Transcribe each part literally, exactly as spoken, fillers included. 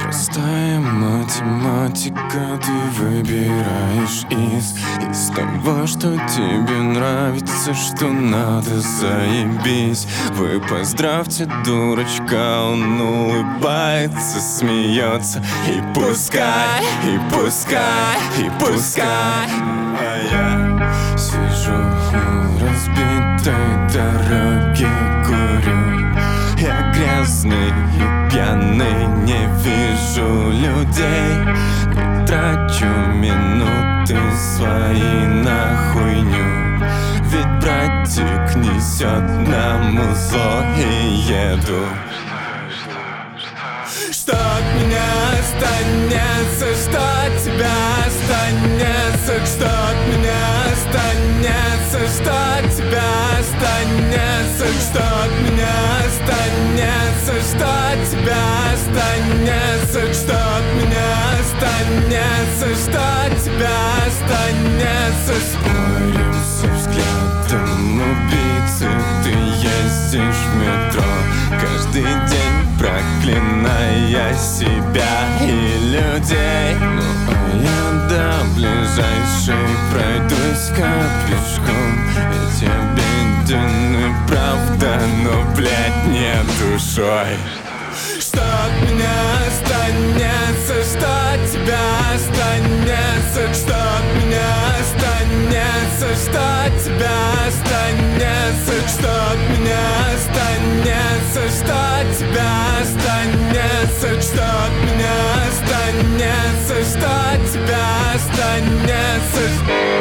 Простая математика, ты выбираешь из Из того, что тебе нравится, что надо, заебись. Вы поздравьте дурачка, он улыбается, смеется. И пускай, и пускай, и пускай. А я сижу у разбитой дороги, курю. Я грязный и пьяный, не вижу людей. Не трачу минуты свои на хуйню. Ведь братик несет нам музло и еду. Что от меня останется, что от тебя останется, что от меня останется, что от тебя останется, что от меня останется, что от тебя останется, что от меня останется, что от тебя останется. Спорим со взглядом убийцы, ты ездишь в метро каждый день, проклиная себя и людей. Ну а я до ближайшей пройдусь как пешком. Ведь обиден и правда, но, блядь, не душой. Что от меня останется, что от тебя останется, что от меня останется, что от тебя останется, что от меня останется, что от тебя останется, что от меня останется, что от тебя останется.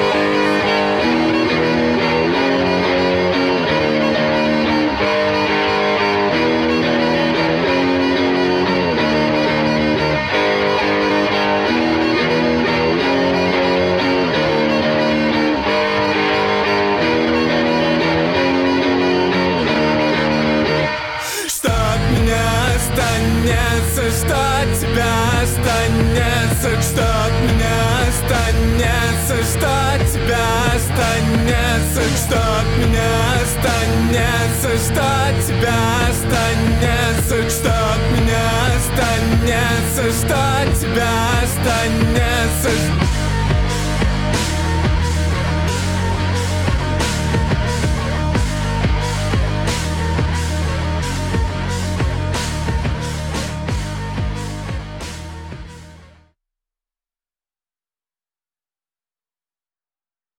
Останется, что от тебя останется, что от меня останется, что от тебя останется, что от меня останется, что от тебя останется, что от меня останется, что от тебя останется.